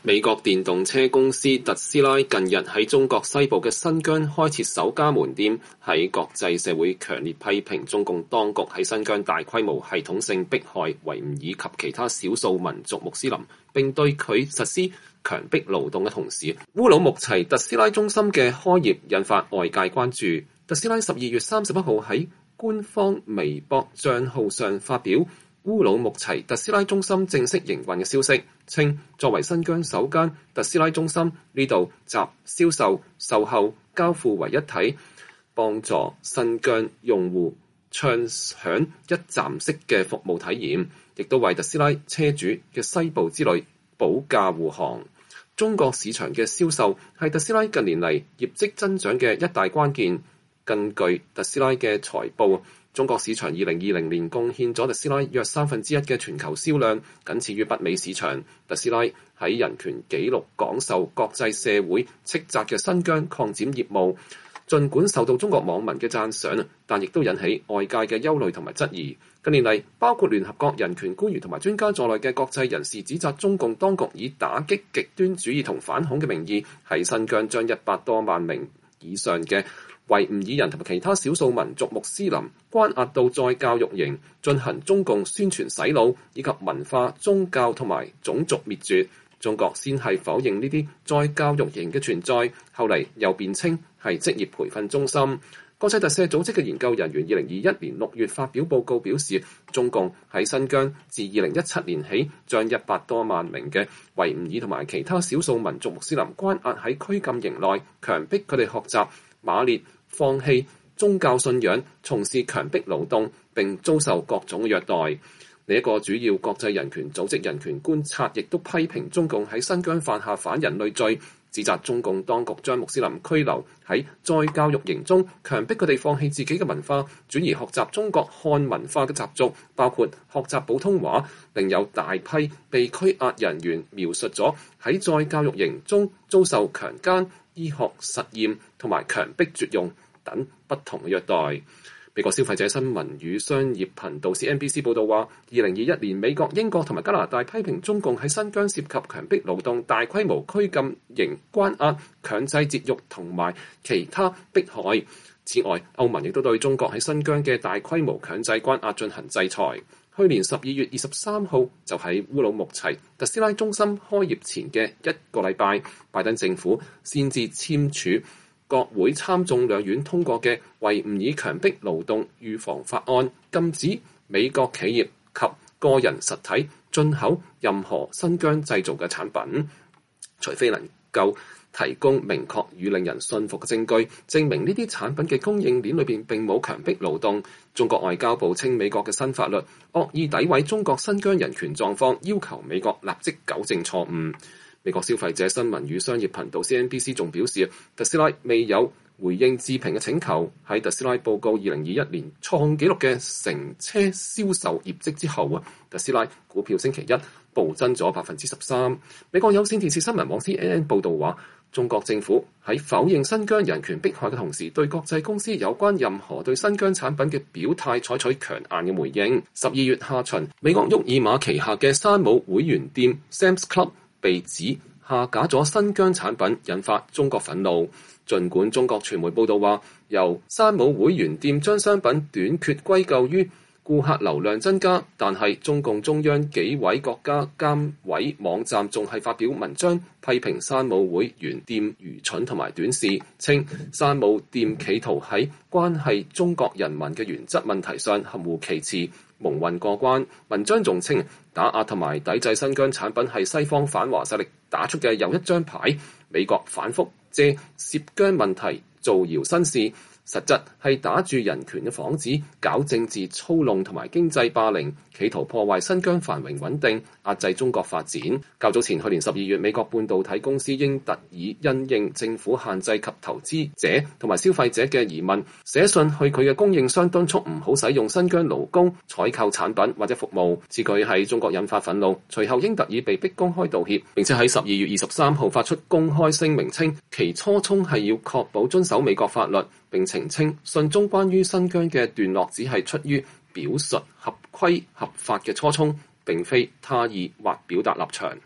美國電動車公司特斯拉近日喺中國西部嘅新疆開設首家門店，喺國際社會強烈批評中共當局喺新疆大規模系統性迫害維吾爾及其他少數民族穆斯林，並對佢實施強迫勞動嘅同時，烏魯木齊特斯拉中心嘅開業引發外界關注。特斯拉12月31號喺官方微博帳號上發表烏魯木齊特斯拉中心正式營運嘅消息，稱作為新疆首間特斯拉中心，呢度集銷售、售後、交付為一體，幫助新疆用戶暢享一站式嘅服務體驗，亦都為特斯拉車主嘅西部之旅保駕護航。中國市場嘅銷售係特斯拉近年嚟業績增長嘅一大關鍵。根據特斯拉嘅財報，中國市場2020年貢獻咗特斯拉約1/3嘅全球銷量，僅次於北美市場。特斯拉喺人權紀錄廣受國際社會斥責嘅新疆擴展業務，儘管受到中國網民嘅讚賞，但亦都引起外界嘅憂慮同埋質疑。近年嚟，包括聯合國人權官員同埋專家在內嘅國際人士指責中共當局以打擊極端主義同反恐嘅名義，喺新疆將100多萬名以上嘅維吾爾人同埋其他少數民族穆斯林關押到再教育營，進行中共宣傳洗腦以及文化、宗教同埋種族滅絕。中國先係否認呢啲再教育營嘅存在，後嚟又辯稱係職業培訓中心。國際特赦組織嘅研究人員2021年6月發表報告表示，中共喺新疆自2017年起將100多萬名嘅維吾爾同埋其他少數民族穆斯林關押喺拘禁營內，強迫佢哋學習馬列、放棄宗教信仰、從事強迫勞動並遭受各種虐待。另一個主要國際人權組織人權觀察亦都批評中共喺新疆犯下反人類罪，指責中共當局將穆斯林拘留喺再教育營中，強迫佢哋放棄自己嘅文化，轉而學習中國漢文化嘅習俗，包括學習普通話。另有大批被拘押人員描述咗喺再教育營中遭受強姦、醫學實驗同埋強迫絕用等不同嘅虐待。美國消費者新聞與商業頻道 CNBC 報導話，2021年美國、英國同埋加拿大批評中共喺新疆涉及強迫勞動、大規模拘禁營關押、強制節育同埋其他迫害。此外，歐盟亦都對中國喺新疆嘅大規模強制關押進行制裁。去年12月23號就喺烏魯木齊特斯拉中心開業前嘅一個禮拜，拜登政府先至簽署國會參眾兩院通過嘅維吾爾強迫勞動預防法案，禁止美國企業及個人實體進口任何新疆製造嘅產品，除非能夠提供明確與令人信服嘅證據，證明呢啲產品嘅供應鏈裏邊並冇強迫勞動。中國外交部稱美國嘅新法律惡意詆毀中國新疆人權狀況，要求美國立即糾正錯誤。美國消費者新聞與商業頻道 CNBC 仲表示，特斯拉未有回應置評嘅請求。喺特斯拉報告2021年創紀錄嘅乘車銷售業績之後，特斯拉股票星期一暴增咗13%。美國有線電視新聞網 CNN 報導話，中國政府喺否認新疆人權迫害嘅同時，對國際公司有關任何對新疆產品嘅表態採取強硬嘅回應。12月下旬，美國沃爾瑪旗下嘅山姆會員店 Sam's Club 被指下架咗新疆產品，引發中國憤怒。儘管中國傳媒報道話，由山姆會員店將商品短缺歸咎於顧客流量增加，但係中共中央紀委國家監委網站仲係發表文章批評山姆會員店愚蠢同埋短視，稱山姆店企圖喺關係中國人民嘅原則問題上含糊其辭，蒙混過關。文章仲稱打壓同埋抵制新疆產品係西方反華勢力打出嘅又一張牌，美國反覆借涉疆問題造謠生事，實質係打住人權嘅幌子，搞政治操弄同埋經濟霸凌，企圖破壞新疆繁榮穩定，壓制中國發展。較早前去年12月，美國半導體公司英特爾因應政府限制及投資者同埋消費者嘅疑問，寫信去佢嘅供應商敦促唔好使用新疆勞工採購產品或者服務。此舉喺中國引發憤怒，隨後英特爾被迫公開道歉，並且喺12月23號發出公開聲明稱，其初衷係要確保遵守美國法律，並澄清信中關於新疆嘅段落只係出於表述合規合法嘅初衷，並非他意或表達立場。